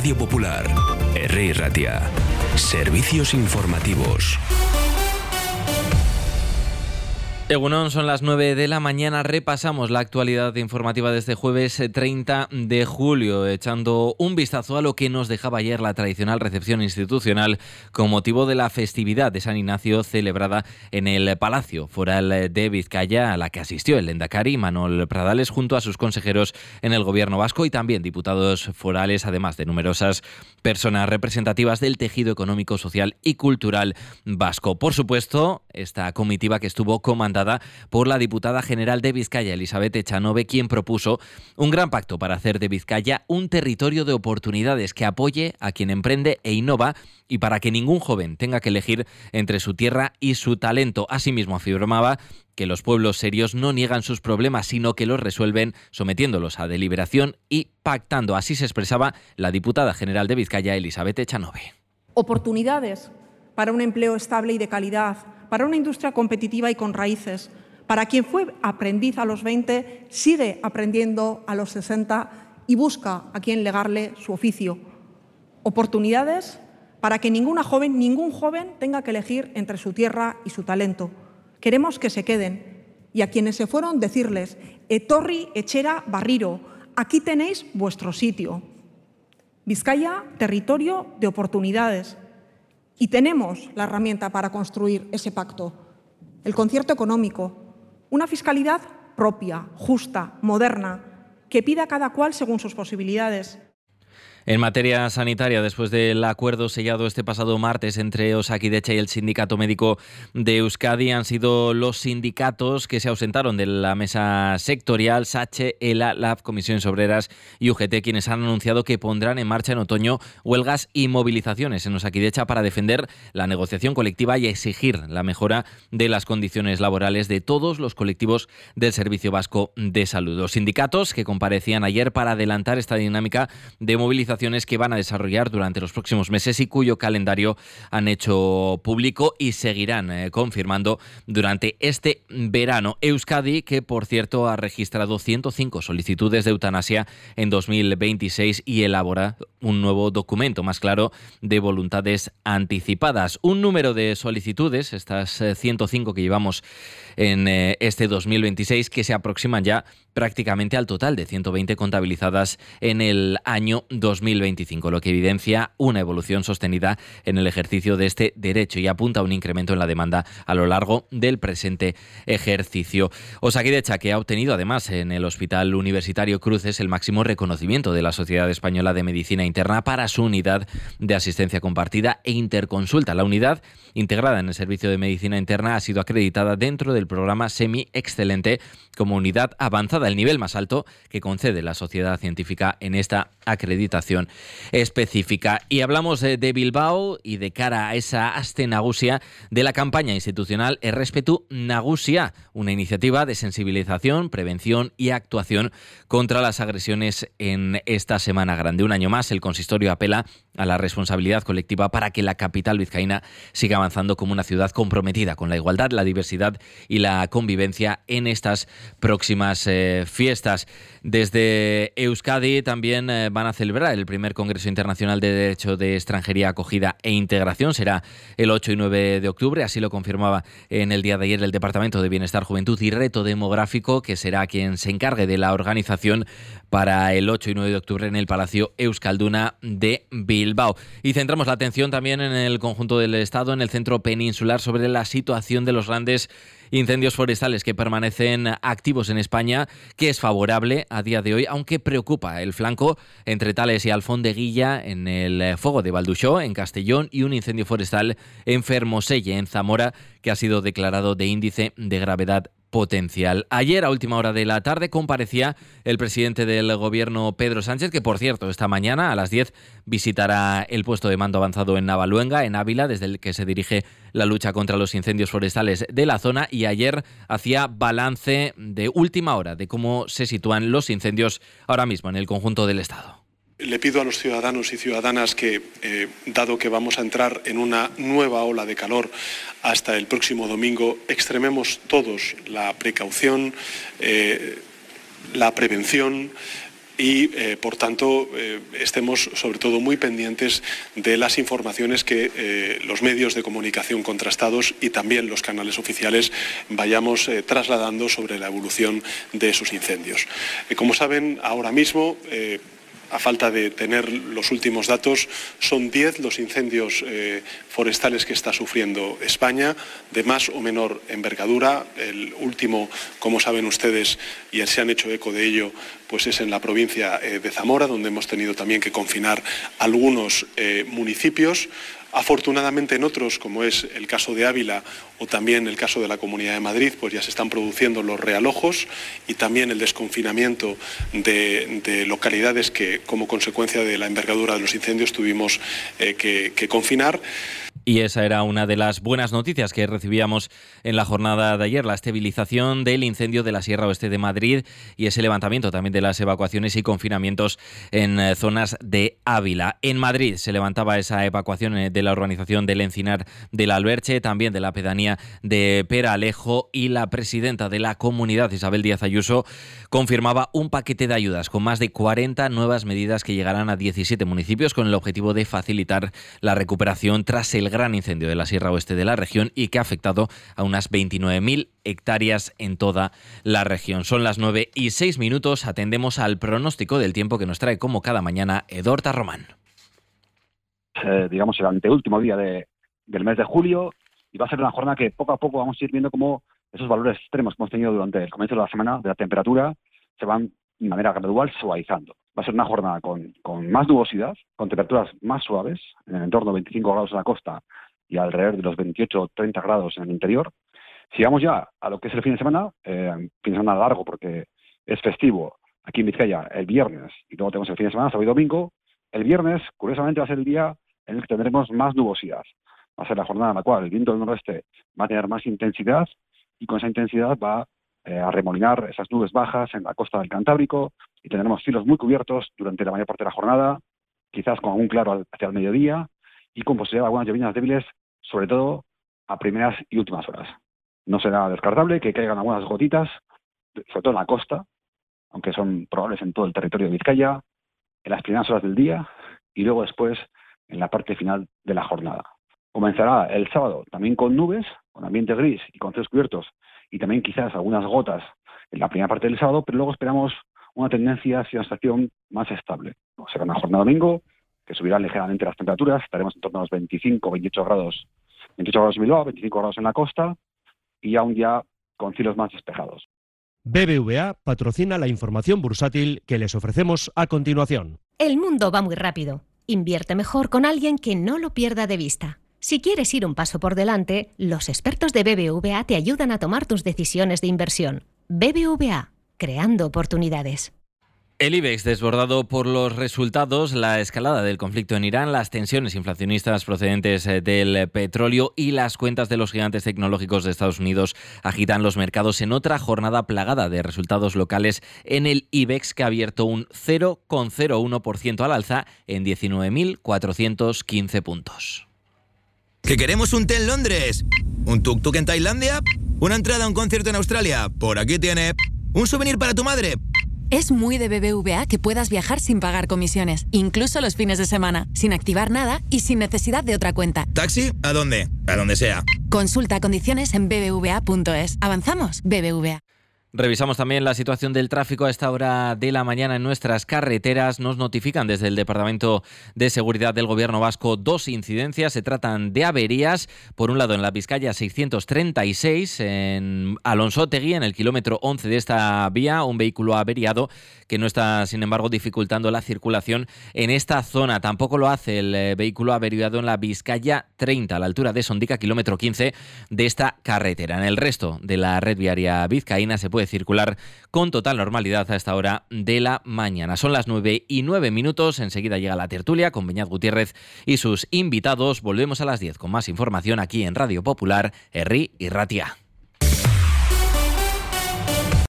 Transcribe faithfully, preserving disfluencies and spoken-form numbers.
Radio Popular, Herri Ratia. Servicios informativos. Egunon, son las nueve de la mañana, repasamos la actualidad informativa de este jueves treinta de julio, echando un vistazo a lo que nos dejaba ayer la tradicional recepción institucional con motivo de la festividad de San Ignacio celebrada en el Palacio Foral de Vizcaya, a la que asistió el lehendakari Manuel Pradales junto a sus consejeros en el gobierno vasco y también diputados forales, además de numerosas personas representativas del tejido económico, social y cultural vasco. Por supuesto, esta comitiva que estuvo comandada por la diputada general de Vizcaya, Elizabeth Echanove, quien propuso un gran pacto para hacer de Vizcaya un territorio de oportunidades que apoye a quien emprende e innova y para que ningún joven tenga que elegir entre su tierra y su talento. Asimismo, afirmaba que los pueblos serios no niegan sus problemas, sino que los resuelven sometiéndolos a deliberación y pactando. Así se expresaba la diputada general de Vizcaya, Elizabeth Echanove. Oportunidades para un empleo estable y de calidad, para una industria competitiva y con raíces, para quien fue aprendiz a los veinte, sigue aprendiendo a los sesenta y busca a quien legarle su oficio. Oportunidades para que ninguna joven, ningún joven tenga que elegir entre su tierra y su talento. Queremos que se queden y a quienes se fueron decirles: etorri etxera barriro, aquí tenéis vuestro sitio. Vizcaya, territorio de oportunidades. Y tenemos la herramienta para construir ese pacto, el concierto económico, una fiscalidad propia, justa, moderna, que pida a cada cual según sus posibilidades. En materia sanitaria, después del acuerdo sellado este pasado martes entre Osakidetza y el Sindicato Médico de Euskadi, han sido los sindicatos que se ausentaron de la mesa sectorial, SACHE, ELA, LAB, Comisiones Obreras y U G T, quienes han anunciado que pondrán en marcha en otoño huelgas y movilizaciones en Osakidetza para defender la negociación colectiva y exigir la mejora de las condiciones laborales de todos los colectivos del Servicio Vasco de Salud. Los sindicatos que comparecían ayer para adelantar esta dinámica de movilización que van a desarrollar durante los próximos meses y cuyo calendario han hecho público y seguirán eh, confirmando durante este verano. Euskadi, que por cierto ha registrado ciento cinco solicitudes de eutanasia en dos mil veintiséis y elabora un nuevo documento más claro de voluntades anticipadas. Un número de solicitudes, estas eh, ciento cinco que llevamos en eh, este dos mil veintiséis, que se aproximan ya prácticamente al total de ciento veinte contabilizadas en el año dos mil veinticinco, lo que evidencia una evolución sostenida en el ejercicio de este derecho y apunta a un incremento en la demanda a lo largo del presente ejercicio. Osakidetza, que ha obtenido además en el Hospital Universitario Cruces el máximo reconocimiento de la Sociedad Española de Medicina Interna para su unidad de asistencia compartida e interconsulta. La unidad, integrada en el Servicio de Medicina Interna, ha sido acreditada dentro del programa Semi-Excelente como unidad avanzada, el nivel más alto que concede la sociedad científica en esta acreditación específica. Y hablamos de, de Bilbao y de cara a esa aste nagusia de la campaña institucional Errespetu Nagusia, una iniciativa de sensibilización, prevención y actuación contra las agresiones en esta Semana Grande. Un año más, el consistorio apela a la responsabilidad colectiva para que la capital vizcaína siga avanzando como una ciudad comprometida con la igualdad, la diversidad y la convivencia en estas próximas eh, fiestas. Desde Euskadi también eh, van a celebrar el primer Congreso Internacional de Derecho de Extranjería, Acogida e Integración. Será el ocho y nueve de octubre, así lo confirmaba en el día de ayer el Departamento de Bienestar, Juventud y Reto Demográfico, que será quien se encargue de la organización para el ocho y nueve de octubre en el Palacio Euskalduna de Bilbao. Y centramos la atención también en el conjunto del Estado, en el centro peninsular, sobre la situación de los grandes incendios forestales que permanecen activos en España, que es favorable a día de hoy, aunque preocupa el flanco entre Tales y Alfondeguilla en el fuego de Valduxó, en Castellón, y un incendio forestal en Fermoselle, en Zamora, que ha sido declarado de índice de gravedad potencial. Ayer, a última hora de la tarde, comparecía el presidente del Gobierno, Pedro Sánchez, que, por cierto, esta mañana a las diez visitará el puesto de mando avanzado en Navaluenga, en Ávila, desde el que se dirige la lucha contra los incendios forestales de la zona, y ayer hacía balance de última hora de cómo se sitúan los incendios ahora mismo en el conjunto del Estado. Le pido a los ciudadanos y ciudadanas que, eh, dado que vamos a entrar en una nueva ola de calor hasta el próximo domingo, extrememos todos la precaución, eh, la prevención, y, eh, por tanto, eh, estemos sobre todo muy pendientes de las informaciones que eh, los medios de comunicación contrastados y también los canales oficiales vayamos eh, trasladando sobre la evolución de esos incendios. Eh, como saben, ahora mismo, eh, a falta de tener los últimos datos, son diez los incendios eh, forestales que está sufriendo España, de más o menor envergadura. El último, como saben ustedes, y se han hecho eco de ello, pues es en la provincia eh, de Zamora, donde hemos tenido también que confinar algunos eh, municipios. Afortunadamente en otros, como es el caso de Ávila o también el caso de la Comunidad de Madrid, pues ya se están produciendo los realojos y también el desconfinamiento de, de localidades que, como consecuencia de la envergadura de los incendios, tuvimos eh, que, que confinar. Y esa era una de las buenas noticias que recibíamos en la jornada de ayer, la estabilización del incendio de la Sierra Oeste de Madrid y ese levantamiento también de las evacuaciones y confinamientos en zonas de Ávila. En Madrid se levantaba esa evacuación de la urbanización del Encinar del Alberche, también de la pedanía de Peralejo, y la presidenta de la comunidad, Isabel Díaz Ayuso, confirmaba un paquete de ayudas con más de cuarenta nuevas medidas que llegarán a diecisiete municipios con el objetivo de facilitar la recuperación tras el gran incendio de la Sierra Oeste de la región y que ha afectado a unas veintinueve mil hectáreas en toda la región. Son las nueve y seis minutos, atendemos al pronóstico del tiempo que nos trae como cada mañana Edorta Román. Eh, digamos el anteúltimo día de, del mes de julio, y va a ser una jornada que poco a poco vamos a ir viendo cómo esos valores extremos que hemos tenido durante el comienzo de la semana de la temperatura se van de manera gradual suavizando. Va a ser una jornada con, con más nubosidad, con temperaturas más suaves, en el entorno de veinticinco grados en la costa y alrededor de los veintiocho o treinta grados en el interior. Si vamos ya a lo que es el fin de semana, eh, fin de semana largo porque es festivo aquí en Vizcaya el viernes y luego tenemos el fin de semana, sábado y domingo. El viernes, curiosamente, va a ser el día en el que tendremos más nubosidad. Va a ser la jornada en la cual el viento del noroeste va a tener más intensidad y con esa intensidad va eh, a remolinar esas nubes bajas en la costa del Cantábrico y tendremos cielos muy cubiertos durante la mayor parte de la jornada, quizás con algún claro hacia el mediodía y con posibilidad de algunas llovinas débiles, sobre todo a primeras y últimas horas. No será descartable que caigan algunas gotitas, sobre todo en la costa, aunque son probables en todo el territorio de Vizcaya, en las primeras horas del día y luego después en la parte final de la jornada. Comenzará el sábado también con nubes, con ambiente gris y con cielos cubiertos y también quizás algunas gotas en la primera parte del sábado, pero luego esperamos una tendencia hacia una estación más estable. Será una jornada domingo que subirán ligeramente las temperaturas, estaremos en torno a los veinticinco, veintiocho grados, veintiocho grados en Bilbao, veinticinco grados en la costa y ya un día con cielos más despejados. B B V A patrocina la información bursátil que les ofrecemos a continuación. El mundo va muy rápido. Invierte mejor con alguien que no lo pierda de vista. Si quieres ir un paso por delante, los expertos de B B V A te ayudan a tomar tus decisiones de inversión. B B V A, creando oportunidades. El IBEX desbordado por los resultados, la escalada del conflicto en Irán, las tensiones inflacionistas procedentes del petróleo y las cuentas de los gigantes tecnológicos de Estados Unidos agitan los mercados en otra jornada plagada de resultados locales en el IBEX, que ha abierto un cero coma cero uno por ciento al alza en diecinueve mil cuatrocientos quince puntos. ¿Que queremos un té en Londres? ¿Un tuk-tuk en Tailandia? ¿Una entrada a un concierto en Australia? Por aquí tiene. ¿Un souvenir para tu madre? Es muy de B B V A que puedas viajar sin pagar comisiones, incluso los fines de semana, sin activar nada y sin necesidad de otra cuenta. ¿Taxi? ¿A dónde? A donde sea. Consulta condiciones en b b v a punto es. ¿Avanzamos? B B V A. Revisamos también la situación del tráfico a esta hora de la mañana en nuestras carreteras. Nos notifican desde el Departamento de Seguridad del Gobierno Vasco dos incidencias. Se tratan de averías. Por un lado, en la Vizcaya seiscientos treinta y seis, en Alonsotegi, en el kilómetro once de esta vía, un vehículo averiado que no está, sin embargo, dificultando la circulación en esta zona. Tampoco lo hace el vehículo averiado en la Vizcaya treinta, a la altura de Sondica, kilómetro quince de esta carretera. En el resto de la red viaria vizcaína se puede circular con total normalidad a esta hora de la mañana. Son las nueve y nueve minutos. Enseguida llega la tertulia con Beñat Gutiérrez y sus invitados. Volvemos a las diez con más información aquí en Radio Popular, Herri y Ratia.